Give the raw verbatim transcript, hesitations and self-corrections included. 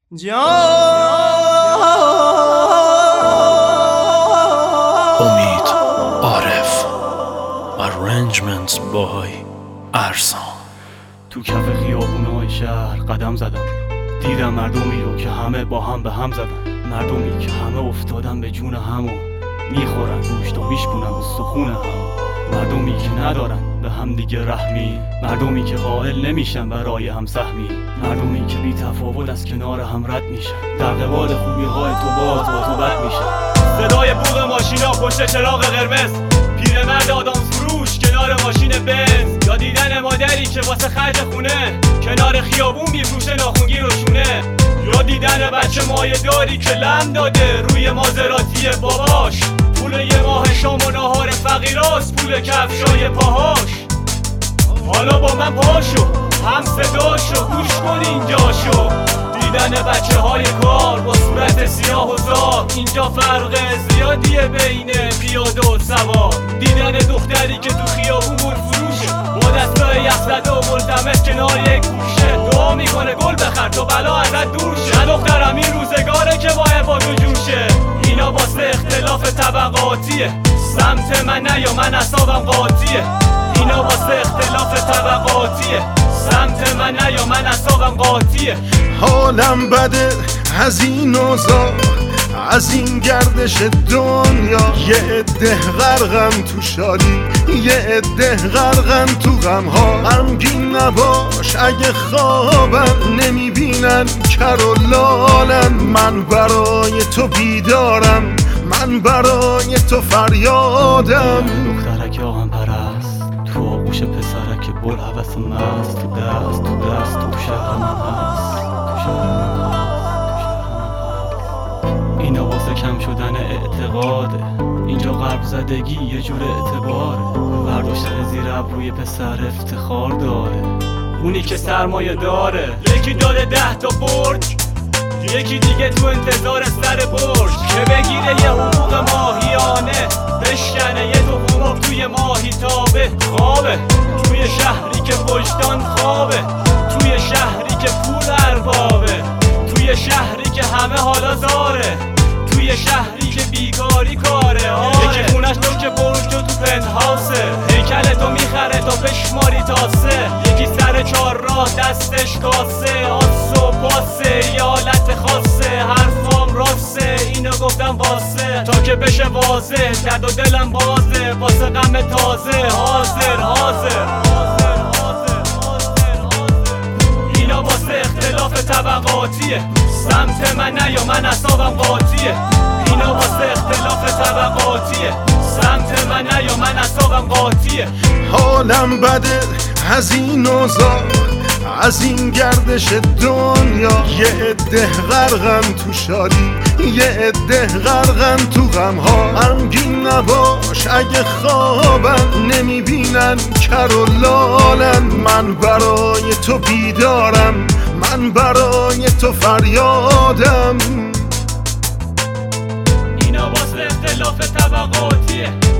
امید عارف. Arrangements by ارسان. تو کف خیابونای شهر قدم زدم، دیدم مردمی رو که همه با هم به هم زدن، مردمی که همه افتادن به جون همو میخورن گوشت و میشکنن استخون هم، مردمی که ندارن به هم دیگه رحمی، مردمی که قائل نمیشن برای هم سهمی، مردمی که بی تفاوت از کنار هم رد میشن، در قبال خوبی های تو باز با تو بد میشن. صدای بوق ماشینا پشت چراغ قرمز، پیرمرد آدم فروش کنار ماشین بنز، یا دیدن مادری که واسه خرج خونه کنار خیابون میفروشه ناخونگیر و شونه، یا دیدن بچه مایه داری که لم داده روی مازراتی باباش، پول یه ماه شام و ناهار فقیراست، پول کفشای پاهاش. حالا با من پاشو هم صداشو گوش کن اینجاشو، دیدن بچه های کار با صورت سیاه و زار، اینجا فرق زیادیه بین پیاده و سوار، دیدن دختری که تو خیابون گل فروشه با دستای یخ زده و ملتمس کنار یک گوشه، دعا میکنه گل بخر تا بلا ازت دور شه. نه دخترم این روزگاره که باید با تو جور شه، اینا واسه اختلاف طبقاتیه، سمت من نیا من اعصابم قاطیه، اینا واسه اختلاف طبقاتیه، سمت من نیا من اعصابم قاطیه. حالم بده از این اوضاع، از این گردش دنیا، یه عده غرقن تو شادی، یه عده غرقن تو غمها. غمگین نباش اگه خوابم نمیبینن کر و لالم، من برای تو بیدارم، من برای تو فریادم. دخترک آهن پرست تو آغوش پسرک بل حوث مست، تو دست تو دست تو شهر من هست، تو شهر من هست. اینا واسه کم شدن اعتقاده، اینجا غرب زدگی یه جور اعتباره، برداشتن زیر ابروی پسر افتخار داره، اونی که سرمایه داره. یکی داده ده تا برج، یکی دیگه تو انتظار سر برج که بگیره یه حقوق ماهیانه، بشکنه یه تخم توی ماهی تابه. خوابه توی شهری که وجدان خوابه، توی شهری که پول اربابه، توی شهری که همه حالا زاره، توی شهری که بیکاری کاره. آره یکی خونش تو که برج و تو پنتهاوسه، هیکل تو میخره تا بشماری تاسه، یکی سر چهار راه دستش کاسه، آس و پاسه یه حالت خاصه، حرفام راسته اینو گفتم واسه تا که بشه واضح، درد و دلم بازه واسه غم تازه، حاضر حاضر حاضر حاضر حاضر حاضر. اینا واسه اختلاف طبقاتیه، سمت من نیا من اعصابم قاطیه، اینا واسه اختلاف طبقاتیه، سمت من نیا من اعصابم قاطیه. حالم بده از این اوضاع، از این گردش دنیا، یه عده غرقن تو شادی، یه عده غرقن تو غمها. غمگین نباش اگه خوابم نمیبینن کر و لالم، من برای تو بیدارم، من برای تو فریادم. اینا واسه اختلاف طبقاتیه،